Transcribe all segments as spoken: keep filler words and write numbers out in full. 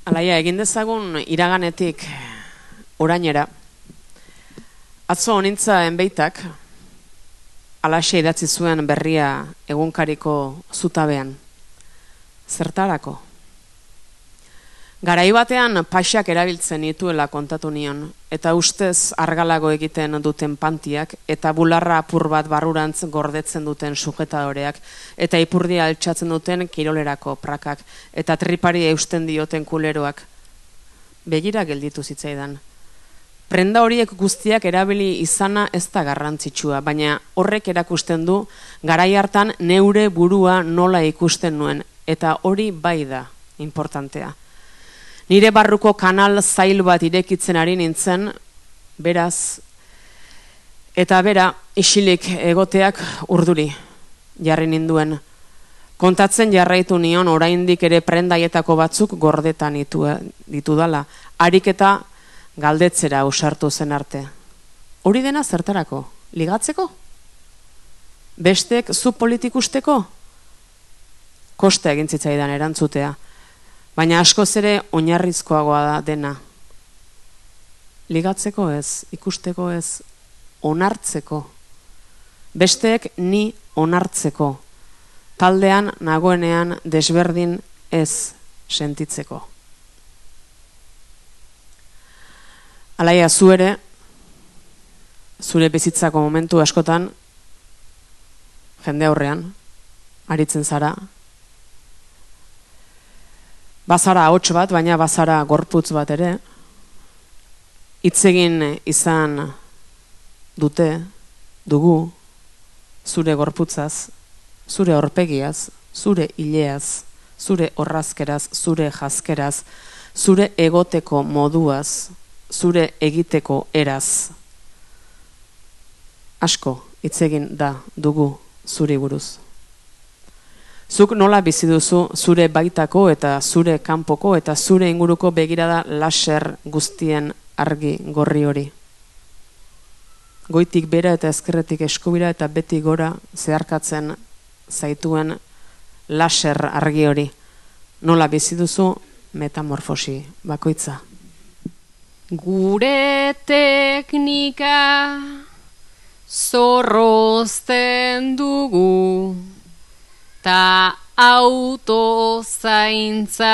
Alaia, egin dezagun iraganetik orainera. Atzo honintza enbeitak, alaxe idatzi zuen berria egunkariko zutabean. Zertarako? Garai batean paxak erabiltzen dituela kontatu nion, eta ustez argalago egiten duten pantiak, eta bularra apur bat barrurantz gordetzen duten sujetadoreak, eta ipurdia altxatzen duten kirolerako prakak, eta tripari eusten dioten kuleroak. Begira gelditu zitzaidan. Prenda horiek guztiak erabili izana ez da garrantzitsua, baina horrek erakusten du garai hartan neure burua nola ikusten nuen, eta hori bai da importantea. Nire barruko kanal zail bat irekitzen ari nintzen, beraz, eta bera isilik egoteak urduri jarri ninduen. Kontatzen jarraitu nion oraindik ere prendaietako batzuk gordetan ditudala, harik eta galdetzera ausartu zen arte. Hori dena zertarako? Ligatzeko? Bestek zu politikusteko? Kosta egin zitzaidan erantzutea. Baina askoz ere oinarrizkoagoa da dena. Ligatzeko ez, ikusteko ez, onartzeko. Besteek ni onartzeko. Taldean nagoenean desberdin ez sentitzeko. Alaia, zu ere, zure bizitzako momentu askotan, jende aurrean, aritzen zara, bazara ahots bat, baina bazara gorputz bat ere, hitzegin izan dute, dugu, zure gorputzaz, zure aurpegiaz, zure ileaz, zure orrazkeraz, zure jazkeraz, zure egoteko moduaz, zure egiteko eraz. Asko hitzegin da dugu zuri buruz. Zuk nola bizi duzu zure baitako eta zure kanpoko eta zure inguruko begirada laser guztien argi gorri hori. Goitik bera eta ezkerretik eskubira eta beti gora zeharkatzen zaituen laser argi hori. Nola bizi duzu metamorfosi bakoitza. Gure teknika zorrozten dugu, ta autozaintza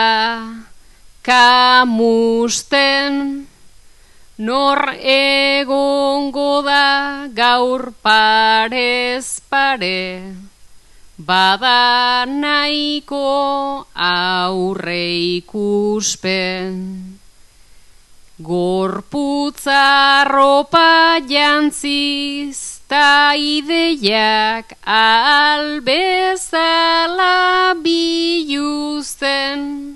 kamusten, nor egongo da gaur parez pare, bada nahiko aurre ikuspen. Gorputza ropa jantziz ta ideiak albezala biluzten,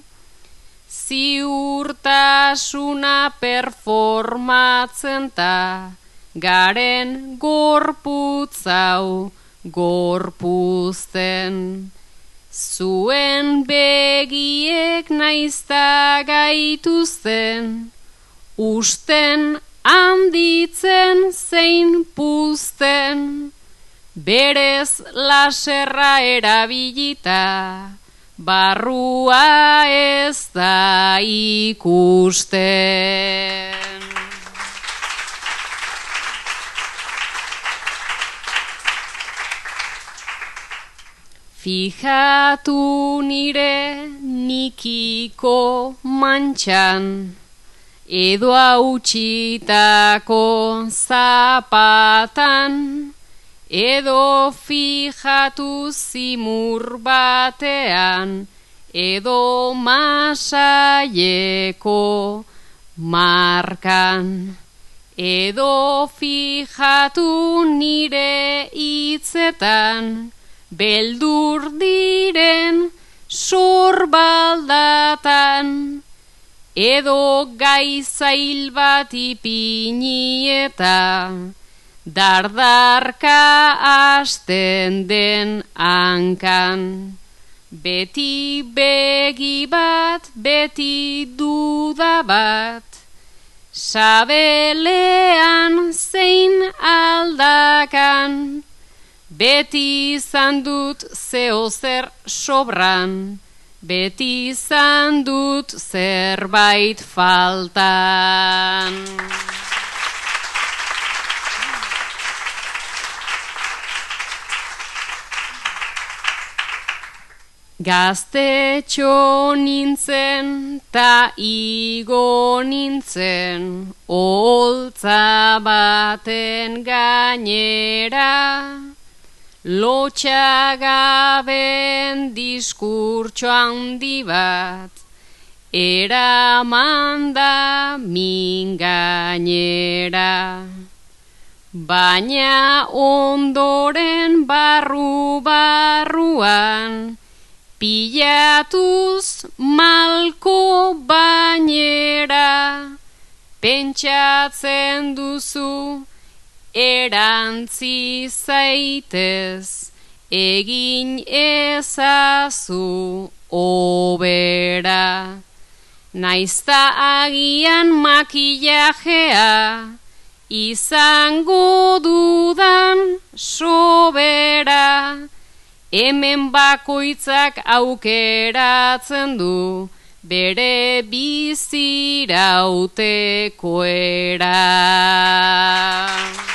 ziurtasuna performatzen ta garen gorputzau gorpuzten. Zuen begiek naizta gaituzten, usten handitzen zein puzten, berez laserra erabilita, barrua ez da ikusten. Fijatu nire nikiko mantxan, edo hautsitako zapatan, edo fijatu zimur batean, edo masaieko markan, edo fijatu nire hitzetan, beldur diren sorbaldatan, edo gaizail bat ipini eta dardarka hasten den hankan. Beti begi bat, beti duda bat, sabelean zein aldakan, beti izan dut zeozer sobran, beti izan dut zerbait faltan. Gaztetxo nintzen ta igo nintzen oholtza baten gainera, lotxagaben diskurtso handi bat eraman da min gainera. Baina ondoren barru barruan pilatuz malko bainera, pentsatzen duzu erantzi zaitez, egin ezazu obera. Naizta agian makillajea izango dudan sobera, hemen bakoitzak aukeratzen du bere bizirauteko era.